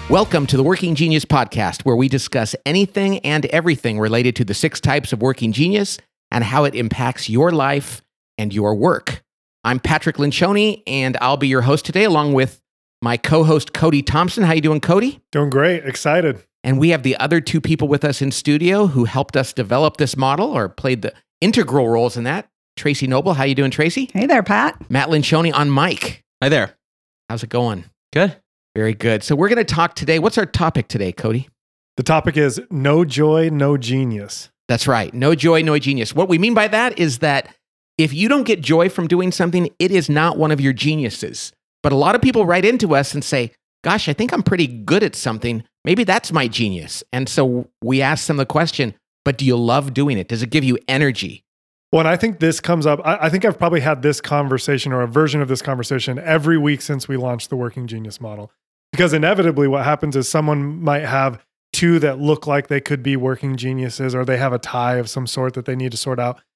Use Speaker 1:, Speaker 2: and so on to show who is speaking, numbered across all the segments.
Speaker 1: Welcome to the Working Genius Podcast, where we discuss anything and everything related to the 6 types of working genius and how it impacts your life and your work. I'm Patrick Lencioni, and I'll be your host today, along with my co-host, Cody Thompson. How you doing, Cody?
Speaker 2: Doing great. Excited.
Speaker 1: And we have the other 2 people with us in studio who helped us develop this model or played the integral roles in that. Tracy Noble. How you doing, Tracy?
Speaker 3: Hey there, Pat.
Speaker 1: Matt Lencioni on mic.
Speaker 4: Hi there.
Speaker 1: How's it going?
Speaker 4: Good.
Speaker 1: Very good. So we're going to talk today. What's our topic today, Cody?
Speaker 2: The topic is no joy, no genius.
Speaker 1: That's right. No joy, no genius. What we mean by that is that if you don't get joy from doing something, it is not one of your geniuses. But a lot of people write into us and say, gosh, I think I'm pretty good at something. Maybe that's my genius. And so we ask them the question, but do you love doing it? Does it give you energy?
Speaker 2: Well, and I think this comes up. I think I've probably had this conversation or a version of this conversation every week since we launched the Working Genius model. Because inevitably what happens is someone might have 2 that look like they could be working geniuses, or they have a tie of some sort that they need to sort out.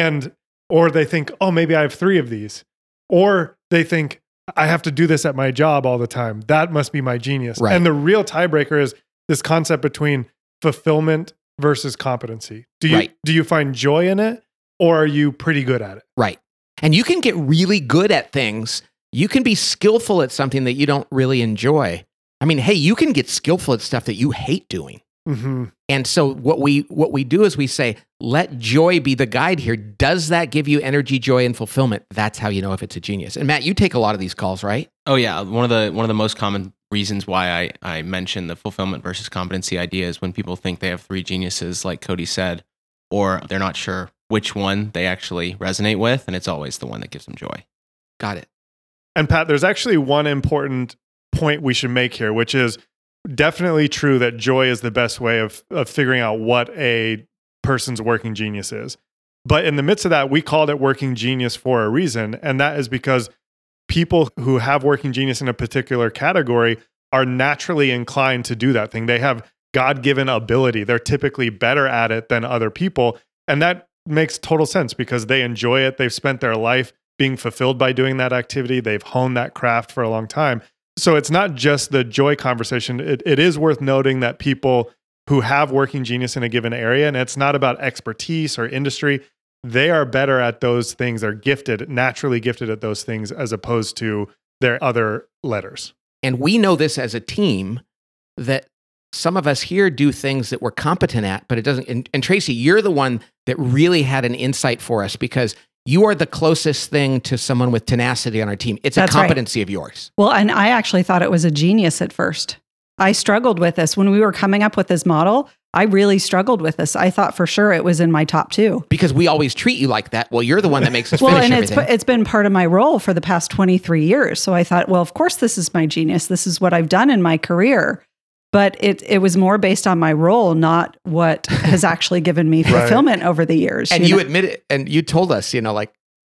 Speaker 2: Or they think, oh, maybe I have 3 of these. Or they think, I have to do this at my job all the time. That must be my genius.
Speaker 1: Right.
Speaker 2: And the real tiebreaker is this concept between fulfillment versus competency. Do you find joy in it, or are you pretty good at it?
Speaker 1: Right. And you can get really good at things. You can be skillful at something that you don't really enjoy. I mean, hey, you can get skillful at stuff that you hate doing.
Speaker 2: Mm-hmm.
Speaker 1: And so what we do is we say, let joy be the guide here. Does that give you energy, joy, and fulfillment? That's how you know if it's a genius. And Matt, you take a lot of these calls, right?
Speaker 4: Oh yeah, one of the most common reasons why I mention the fulfillment versus competency idea is when people think they have 3 geniuses, like Cody said, or they're not sure which one they actually resonate with, and it's always the one that gives them joy.
Speaker 1: Got it.
Speaker 2: And Pat, there's actually one important point we should make here, which is definitely true that joy is the best way of figuring out what a person's working genius is. But in the midst of that, we called it working genius for a reason. And that is because people who have working genius in a particular category are naturally inclined to do that thing. They have God-given ability. They're typically better at it than other people. And that makes total sense because they enjoy it. They've spent their life being fulfilled by doing that activity. They've honed that craft for a long time. So it's not just the joy conversation. It is worth noting that people who have working genius in a given area, and it's not about expertise or industry, they are better at those things. They're gifted, naturally gifted at those things as opposed to their other letters.
Speaker 1: And we know this as a team that some of us here do things that we're competent at, but it doesn't. And Tracy, you're the one that really had an insight for us because you are the closest thing to someone with tenacity on our team. It's
Speaker 3: That's
Speaker 1: a competency of yours.
Speaker 3: Well, and I actually thought it was a genius at first. I struggled with this. When we were coming up with this model, I really struggled with this. I thought for sure it was in my top 2.
Speaker 1: Because we always treat you like that. Well, you're the one that makes us
Speaker 3: Well,
Speaker 1: finish
Speaker 3: and
Speaker 1: everything.
Speaker 3: it's been part of my role for the past 23 years. So I thought, well, of course, this is my genius. This is what I've done in my career. But it was more based on my role, not what has actually given me fulfillment over the years.
Speaker 1: And you admit it, and you told us, like,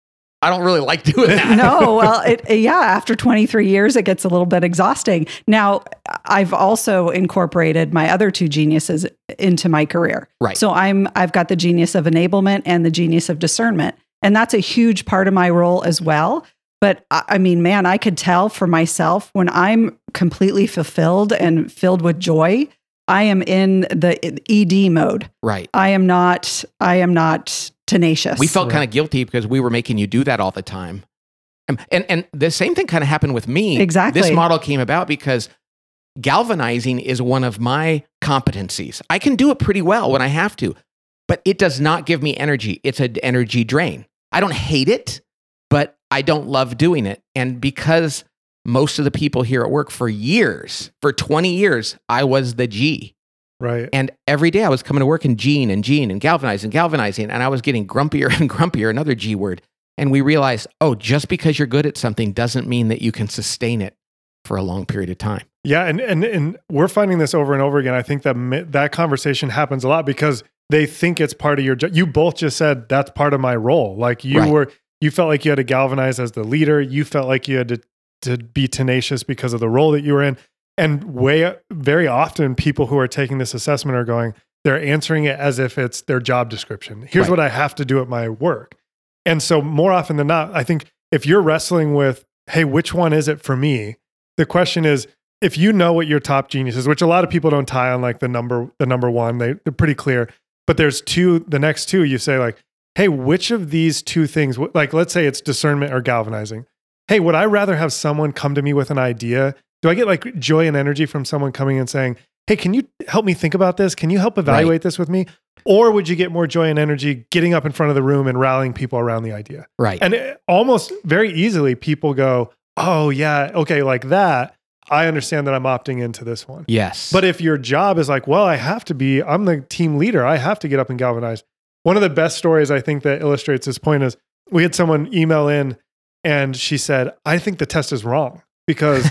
Speaker 1: I don't really like doing that.
Speaker 3: No, well, after 23 years, it gets a little bit exhausting. Now, I've also incorporated my other 2 geniuses into my career.
Speaker 1: Right.
Speaker 3: So I've got the genius of enablement and the genius of discernment. And that's a huge part of my role as well. But I mean, man, I could tell for myself when I'm completely fulfilled and filled with joy, I am in the ED mode.
Speaker 1: Right.
Speaker 3: I am not tenacious.
Speaker 1: We felt kind of guilty because we were making you do that all the time. And the same thing kind of happened with me.
Speaker 3: Exactly.
Speaker 1: This model came about because galvanizing is one of my competencies. I can do it pretty well when I have to, but it does not give me energy. It's an energy drain. I don't hate it, but I don't love doing it. And because most of the people here at work for 20 years, I was the G.
Speaker 2: Right.
Speaker 1: And every day I was coming to work and Gene and galvanizing. And I was getting grumpier and grumpier, another G word. And we realized, just because you're good at something doesn't mean that you can sustain it for a long period of time.
Speaker 2: Yeah. And we're finding this over and over again. I think that conversation happens a lot because they think it's part of your job. You both just said that's part of my role. Like you felt like you had to galvanize as the leader. You felt like you had to be tenacious because of the role that you were in. And very often people who are taking this assessment are going, they're answering it as if it's their job description. Here's what I have to do at my work. And so more often than not, I think if you're wrestling with, hey, which one is it for me? The question is, if you know what your top genius is, which a lot of people don't tie on like the number one, they're pretty clear. But there's the next two, you say like, hey, which of these two things, like let's say it's discernment or galvanizing. Hey, would I rather have someone come to me with an idea? Do I get like joy and energy from someone coming and saying, hey, can you help me think about this? Can you help evaluate this with me? Or would you get more joy and energy getting up in front of the room and rallying people around the idea?
Speaker 1: Right.
Speaker 2: And almost very easily people go, oh yeah, okay, like that. I understand that I'm opting into this one.
Speaker 1: Yes.
Speaker 2: But if your job is like, well, I'm the team leader. I have to get up and galvanize. One of the best stories I think that illustrates this point is we had someone email in and she said, I think the test is wrong because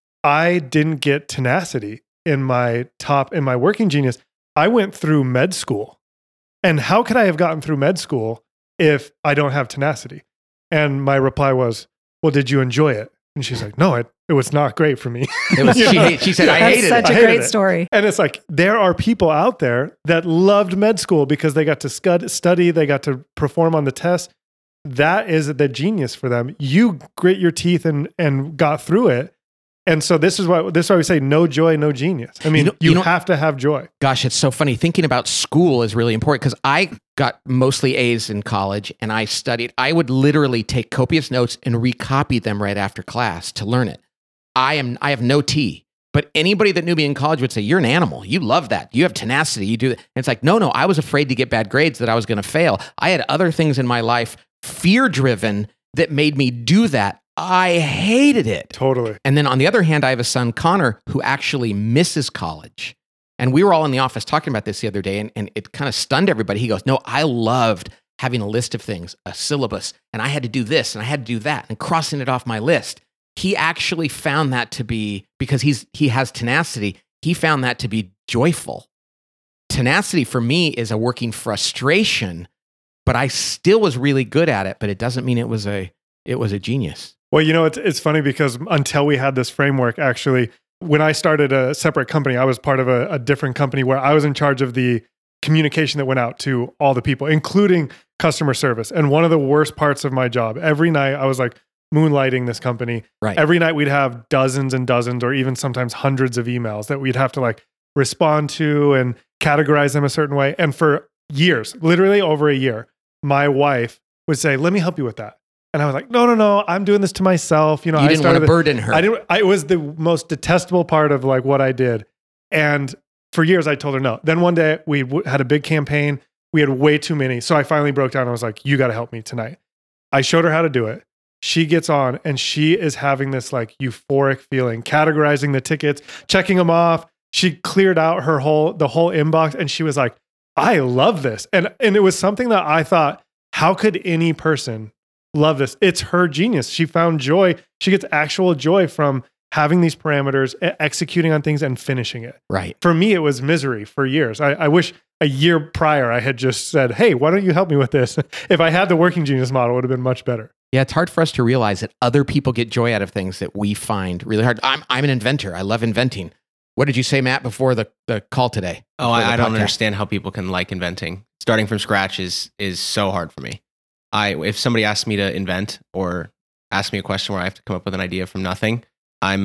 Speaker 2: I didn't get tenacity in my working genius. I went through med school. And how could I have gotten through med school if I don't have tenacity? And my reply was, well, did you enjoy it? And she's like, no, it was not great for me.
Speaker 1: She said, I hated it.
Speaker 3: That's such a great story.
Speaker 2: And it's like, there are people out there that loved med school because they got to study, they got to perform on the test. That is the genius for them. You grit your teeth and got through it. And so this is why we say no joy, no genius. I mean, you have to have joy.
Speaker 1: Gosh, it's so funny. Thinking about school is really important because I got mostly A's in college and I studied. I would literally take copious notes and recopy them right after class to learn it. I have no T, but anybody that knew me in college would say, you're an animal. You love that. You have tenacity. You do that. And it's like, no, I was afraid to get bad grades, that I was going to fail. I had other things in my life, fear-driven, that made me do that. I hated it.
Speaker 2: Totally.
Speaker 1: And then on the other hand, I have a son, Connor, who actually misses college. And we were all in the office talking about this the other day, and it kind of stunned everybody. He goes, no, I loved having a list of things, a syllabus, and I had to do this, and I had to do that, and crossing it off my list. He actually found that to be, because he has tenacity, he found that to be joyful. Tenacity for me is a working frustration, but I still was really good at it, but it doesn't mean it was a genius.
Speaker 2: Well, it's funny because until we had this framework, actually, when I started a separate company, I was part of a different company where I was in charge of the communication that went out to all the people, including customer service. And one of the worst parts of my job, every night I was like moonlighting this company.
Speaker 1: Right.
Speaker 2: Every night we'd have dozens and dozens or even sometimes hundreds of emails that we'd have to like respond to and categorize them a certain way. And for years, literally over a year, my wife would say, let me help you with that. And I was like, no, I'm doing this to myself. You
Speaker 1: didn't want to burden her.
Speaker 2: It was the most detestable part of like what I did. And for years I told her no. Then one day we had a big campaign. We had way too many. So I finally broke down. I was like, you got to help me tonight. I showed her how to do it. She gets on and she is having this like euphoric feeling, categorizing the tickets, checking them off. She cleared out the whole inbox and she was like, I love this. And it was something that I thought, how could any person love this? It's her genius. She found joy. She gets actual joy from having these parameters, executing on things and finishing it.
Speaker 1: Right.
Speaker 2: For me, it was misery for years. I wish a year prior I had just said, hey, why don't you help me with this? If I had the working genius model, it would have been much better.
Speaker 1: Yeah, it's hard for us to realize that other people get joy out of things that we find really hard. I'm an inventor. I love inventing. What did you say, Matt, before the call today?
Speaker 4: Oh, I don't understand how people can like inventing. Starting from scratch is so hard for me. If somebody asks me to invent or ask me a question where I have to come up with an idea from nothing, I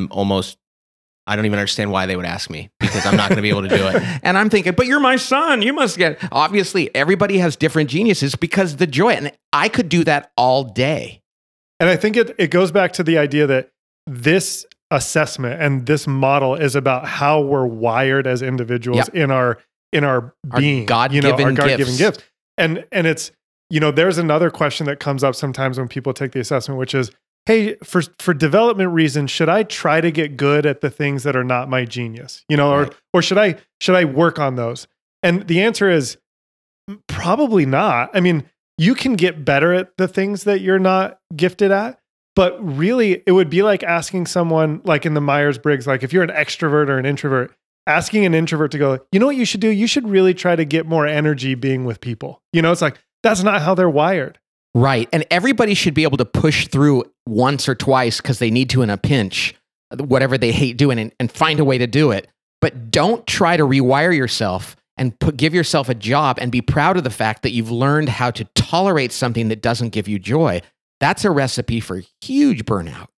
Speaker 4: don't even understand why they would ask me because I'm not going to be able to do it.
Speaker 1: And I'm thinking, but you're my son. You must get, obviously everybody has different geniuses because the joy, and I could do that all day.
Speaker 2: And I think it goes back to the idea that this assessment and this model is about how we're wired as individuals in our being,
Speaker 1: God-given
Speaker 2: gifts. And it's, there's another question that comes up sometimes when people take the assessment, which is, hey, for development reasons, should I try to get good at the things that are not my genius? Or should I work on those? And the answer is probably not. I mean, you can get better at the things that you're not gifted at, but really it would be like asking someone like in the Myers-Briggs, like if you're an extrovert or an introvert, asking an introvert to go, you know what you should do? You should really try to get more energy being with people. It's like, that's not how they're wired.
Speaker 1: Right. And everybody should be able to push through once or twice because they need to in a pinch, whatever they hate doing, and find a way to do it. But don't try to rewire yourself and give yourself a job and be proud of the fact that you've learned how to tolerate something that doesn't give you joy. That's a recipe for huge burnout.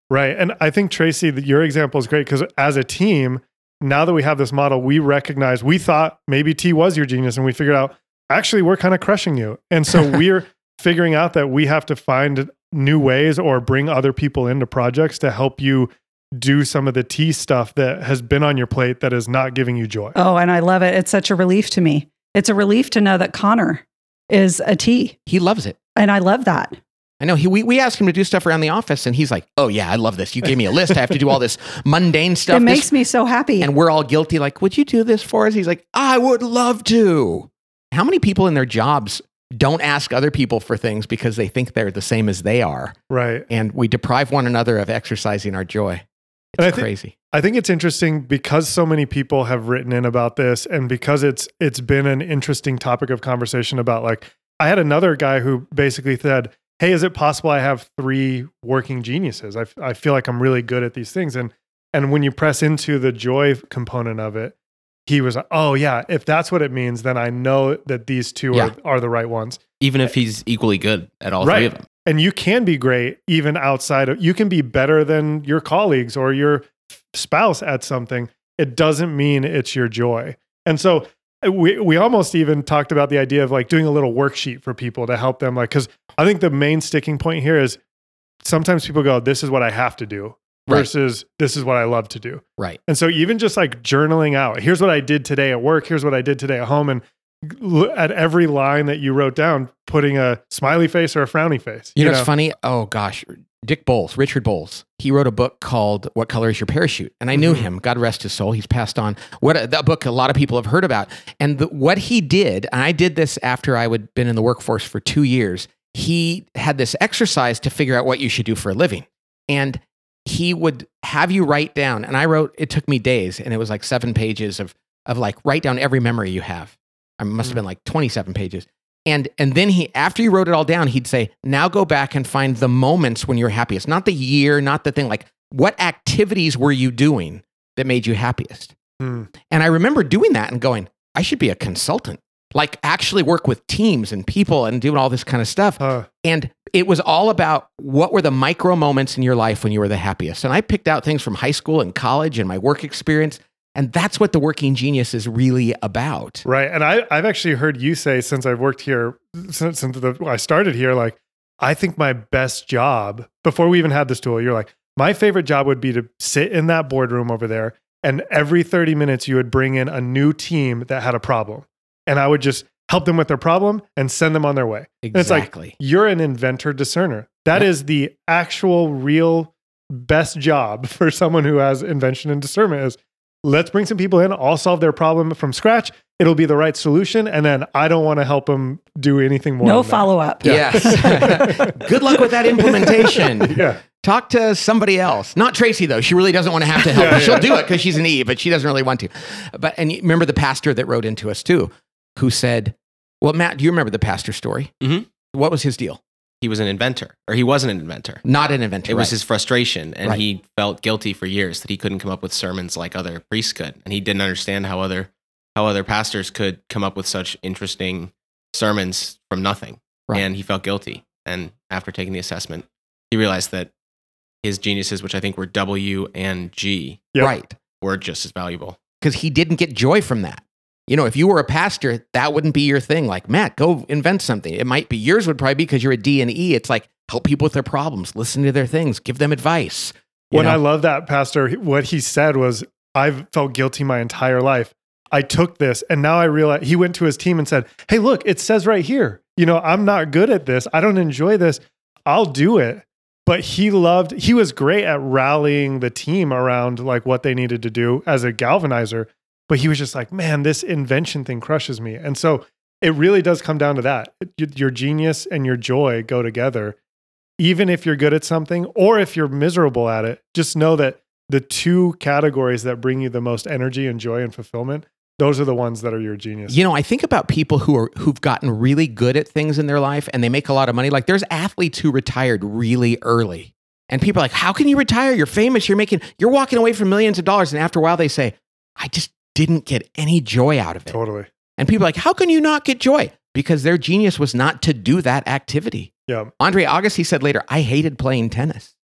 Speaker 2: Right. And I think, Tracy, that your example is great because as a team, now that we have this model, we recognize, we thought maybe T was your genius and we figured out, actually, we're kind of crushing you. And so we're figuring out that we have to find new ways or bring other people into projects to help you do some of the T stuff that has been on your plate that is not giving you joy.
Speaker 3: Oh, and I love it. It's such a relief to me. It's a relief to know that Connor is a T.
Speaker 1: He loves it.
Speaker 3: And I love that.
Speaker 1: I know we asked him to do stuff around the office and he's like, oh yeah, I love this. You gave me a list. I have to do all this mundane stuff.
Speaker 3: It makes me so happy.
Speaker 1: And we're all guilty. Like, would you do this for us? He's like, I would love to. How many people in their jobs don't ask other people for things because they think they're the same as they are?
Speaker 2: Right.
Speaker 1: And we deprive one another of exercising our joy. It's crazy.
Speaker 2: I think it's interesting because so many people have written in about this and because it's been an interesting topic of conversation about, like, I had another guy who basically said, hey, is it possible I have 3 working geniuses? I feel like I'm really good at these things. And when you press into the joy component of it, he was like, oh yeah, if that's what it means, then I know that these 2 are the right ones.
Speaker 4: Even if he's equally good at all 3 of them.
Speaker 2: And you can be great even outside of, you can be better than your colleagues or your spouse at something. It doesn't mean it's your joy. And so we almost even talked about the idea of like doing a little worksheet for people to help them. Like, because I think the main sticking point here is sometimes people go, this is what I have to do versus this is what I love to do.
Speaker 1: Right.
Speaker 2: And so even just like journaling out, here's what I did today at work. Here's what I did today at home. And at every line that you wrote down, putting a smiley face or a frowny face.
Speaker 1: You know what's funny? Oh gosh, Richard Bowles, he wrote a book called What Color is Your Parachute? And I knew him, God rest his soul. He's passed on. That book a lot of people have heard about. And what he did, and I did this after I had been in the workforce for 2 years, he had this exercise to figure out what you should do for a living. And he would have you write down, and I wrote, it took me days, and it was like 7 pages of like, write down every memory you have. It must have been like 27 pages. And then after you wrote it all down, he'd say, now go back and find the moments when you're happiest. Not the year, not the thing. Like, what activities were you doing that made you happiest? And I remember doing that and going, I should be a consultant. Like, actually work with teams and people and doing all this kind of stuff. And it was all about what were the micro moments in your life when you were the happiest. And I picked out things from high school and college and my work experience. And that's what the Working Genius is really about.
Speaker 2: Right. And I've actually heard you say, since I've worked here, since I started here, like, I think my best job, before we even had this tool, you're like, my favorite job would be to sit in that boardroom over there. And every 30 minutes, you would bring in a new team that had a problem. And I would just help them with their problem and send them on their way.
Speaker 1: Exactly.
Speaker 2: And it's like, you're an inventor discerner. That is the actual real best job for someone who has invention and discernment is, let's bring some people in. I'll solve their problem from scratch. It'll be the right solution. And then I don't want to help them do anything more.
Speaker 3: No follow-up.
Speaker 1: Yes. Good luck with that implementation.
Speaker 2: Yeah.
Speaker 1: Talk to somebody else. Not Tracy, though. She really doesn't want to have to help.
Speaker 2: Yeah,
Speaker 1: She'll do it because she's an E, but she doesn't really want to. And you remember the pastor that wrote into us too, who said, well, Matt, do you remember the pastor story?
Speaker 4: Mm-hmm.
Speaker 1: What was his deal?
Speaker 4: He was an inventor, or he wasn't an inventor.
Speaker 1: Not an inventor.
Speaker 4: It was his frustration, and
Speaker 1: Right.
Speaker 4: he felt guilty for years that he couldn't come up with sermons like other priests could, and he didn't understand how other pastors could come up with such interesting sermons from nothing.
Speaker 1: Right.
Speaker 4: And he felt guilty. And after taking the assessment, he realized that his geniuses, which I think were W and G,
Speaker 2: Yep.
Speaker 1: Right.
Speaker 4: were just as valuable.
Speaker 1: Because he didn't get joy from that. You know, if you were a pastor, that wouldn't be your thing. Like, Matt, go invent something. It might be yours would probably be because you're a D and E. It's like, help people with their problems, listen to their things, give them advice.
Speaker 2: I love that, Pastor, what he said was, I've felt guilty my entire life. I took this and now I realize, he went to his team and said, hey, look, it says right here, I'm not good at this. I don't enjoy this. I'll do it. But he was great at rallying the team around like what they needed to do as a galvanizer. But he was just like, man, this invention thing crushes me. And so it really does come down to that. Your genius and your joy go together. Even if you're good at something or if you're miserable at it, just know that the 2 categories that bring you the most energy and joy and fulfillment, those are the ones that are your genius.
Speaker 1: I think about people who've gotten really good at things in their life and they make a lot of money. Like, there's athletes who retired really early. And people are like, how can you retire? You're famous. You're walking away from millions of dollars. And after a while they say, I just didn't get any joy out of it.
Speaker 2: Totally.
Speaker 1: And people are like, how can you not get joy? Because their genius was not to do that activity.
Speaker 2: Yeah.
Speaker 1: Andre Agassi said later, I hated playing tennis.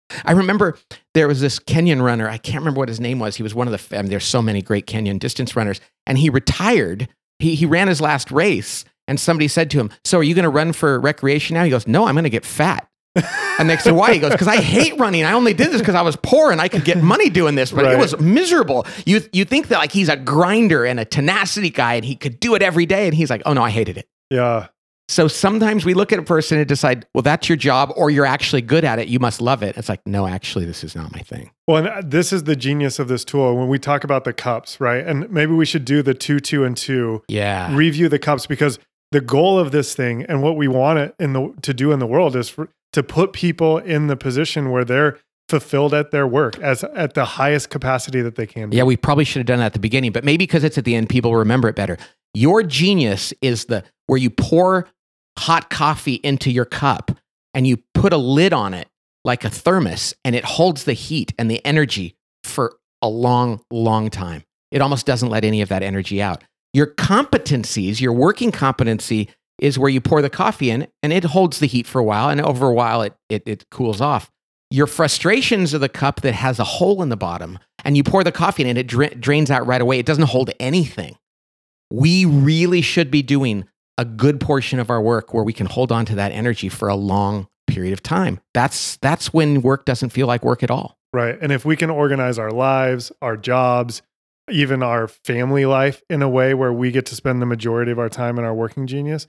Speaker 1: I remember there was this Kenyan runner. I can't remember what his name was. He was one of the, there's so many great Kenyan distance runners, and he retired. He ran his last race, and somebody said to him, "So are you going to run for recreation now?" He goes, "No, I'm going to get fat." And they said, "Why?" He goes, "Because I hate running. I only did this because I was poor and I could get money doing this, but it was miserable." You think that like he's a grinder and a tenacity guy and he could do it every day, and he's like, "Oh no, I hated it."
Speaker 2: Yeah.
Speaker 1: So sometimes we look at a person and decide, well, that's your job, or you're actually good at it. You must love it. It's like, no, actually, this is not my thing.
Speaker 2: Well, and this is the genius of this tool. When we talk about the cups, right? And maybe we should do the 2, 2, and 2.
Speaker 1: Yeah.
Speaker 2: Review the cups, because the goal of this thing and what we want it to do in the world is to put people in the position where they're fulfilled at their work at the highest capacity that they can be.
Speaker 1: Yeah, we probably should have done that at the beginning, but maybe because it's at the end, people remember it better. Your genius is where you pour hot coffee into your cup and you put a lid on it like a thermos, and it holds the heat and the energy for a long, long time. It almost doesn't let any of that energy out. Your competencies, your working competency, is where you pour the coffee in and it holds the heat for a while, and over a while it cools off. Your frustrations are the cup that has a hole in the bottom, and you pour the coffee in and it drains out right away. It doesn't hold anything. We really should be doing a good portion of our work where we can hold on to that energy for a long period of time. That's when work doesn't feel like work at all.
Speaker 2: Right. And if we can organize our lives, our jobs, even our family life in a way where we get to spend the majority of our time in our working genius,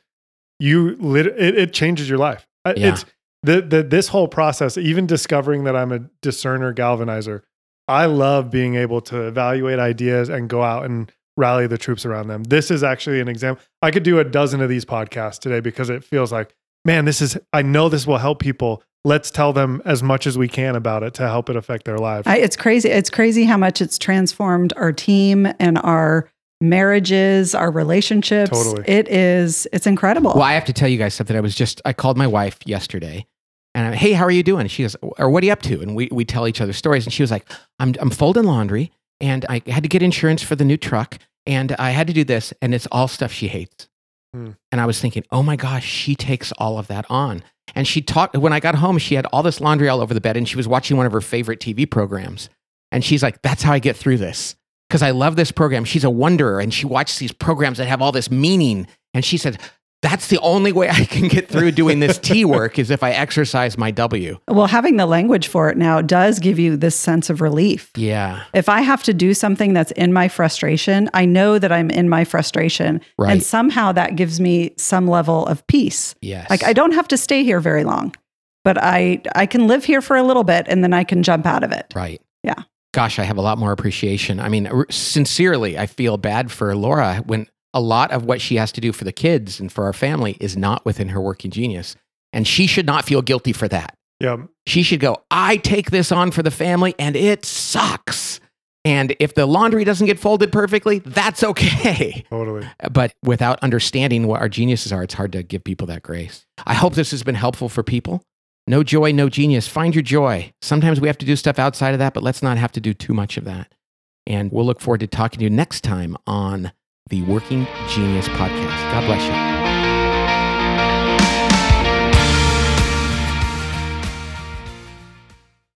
Speaker 2: it changes your life.
Speaker 1: Yeah.
Speaker 2: It's this whole process, even discovering that I'm a discerner galvanizer. I love being able to evaluate ideas and go out and rally the troops around them. This is actually an example. I could do a dozen of these podcasts today because it feels like, man, I know this will help people. Let's tell them as much as we can about it to help it affect their lives.
Speaker 3: It's crazy. It's crazy how much it's transformed our team and our marriages, our relationships.
Speaker 2: Totally.
Speaker 3: It's incredible.
Speaker 1: Well, I have to tell you guys something. I called my wife yesterday and hey, how are you doing? She goes, or what are you up to? And we tell each other stories. And she was like, I'm folding laundry and I had to get insurance for the new truck and I had to do this, and it's all stuff she hates. And I was thinking, oh my gosh, she takes all of that on. And when I got home, she had all this laundry all over the bed and she was watching one of her favorite TV programs. And she's like, that's how I get through this. Because I love this program. She's a wanderer and she watches these programs that have all this meaning. And she said, that's the only way I can get through doing this T work is if I exercise my W.
Speaker 3: Well, having the language for it now does give you this sense of relief.
Speaker 1: Yeah.
Speaker 3: If I have to do something that's in my frustration, I know that I'm in my frustration.
Speaker 1: Right.
Speaker 3: And somehow that gives me some level of peace.
Speaker 1: Yes.
Speaker 3: Like I don't have to stay here very long, but I can live here for a little bit and then I can jump out of it.
Speaker 1: Right.
Speaker 3: Yeah.
Speaker 1: Gosh, I have a lot more appreciation. I mean, sincerely, I feel bad for Laura when a lot of what she has to do for the kids and for our family is not within her working genius. And she should not feel guilty for that.
Speaker 2: Yeah.
Speaker 1: She should go, I take this on for the family and it sucks. And if the laundry doesn't get folded perfectly, that's okay.
Speaker 2: Totally.
Speaker 1: But without understanding what our geniuses are, it's hard to give people that grace. I hope this has been helpful for people. No joy, no genius. Find your joy. Sometimes we have to do stuff outside of that, but let's not have to do too much of that. And we'll look forward to talking to you next time on the Working Genius Podcast. God bless you.